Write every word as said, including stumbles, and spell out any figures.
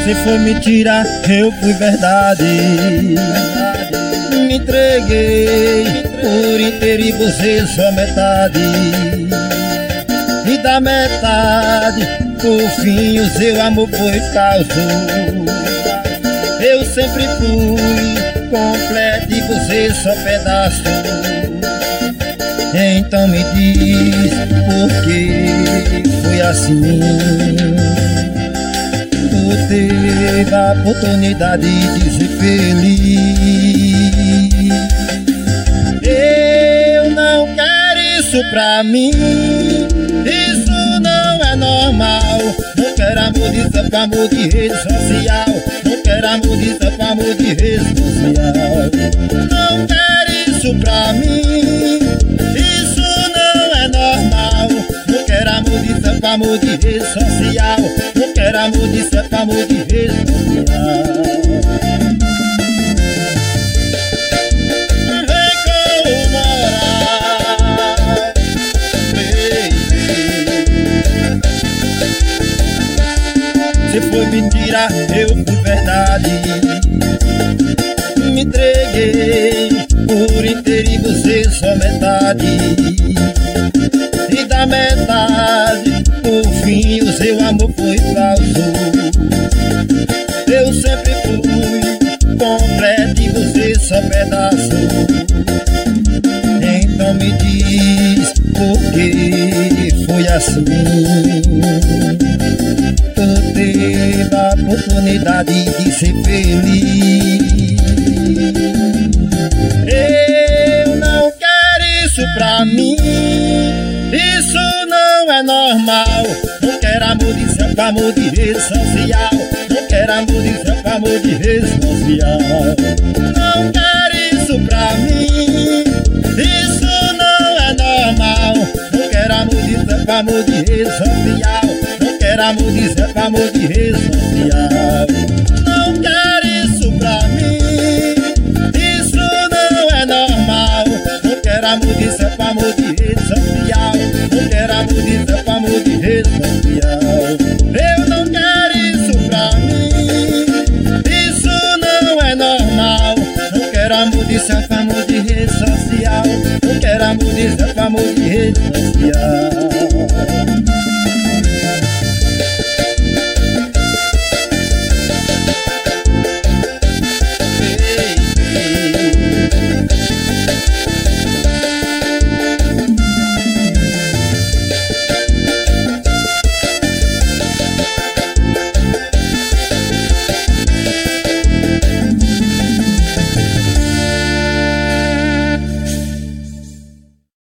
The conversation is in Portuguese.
Se foi mentira, eu fui verdade. Me entreguei por inteiro e você só metade. E da metade, por fim, o seu amor foi falso. Eu sempre fui completo e você só pedaço. Então me diz por que foi assim. Tu teve a oportunidade de ser feliz. Eu não quero isso pra mim. Isso não é normal. Não quero amor de santo, amor de rede social. Não quero amor de santo, amor de rede social. Não quero isso pra mim. Isso não é normal. Não quero amor de santo, amor de rede social. Não quero amor de santo, amor de rede social. Se foi mentira, eu fui verdade. Me entreguei por inteiro e você só metade. E da metade, por fim, o seu amor foi falso. Eu sempre fui completo e você só pedaço. Então me diz por que foi assim. Tu teve a oportunidade de ser feliz. Eu não quero isso pra mim. Isso não é normal. Não quero amor de santo, amor de rede social. Não quero amor de santo, amor de rede social. Não quero isso pra mim. Isso não é normal. Não quero amor de santo, amor de rede social. Não quero amor de santo, amor de rede social. Não quero isso pra mim. Isso não é normal. Não quero amor de santo, amor de rede social. Não quero amor de santo, amor de rede social. Eu não quero isso pra mim. Isso não é normal. Não quero amor de santo, amor de rede social. Não quero amor de santo, amor de rede social.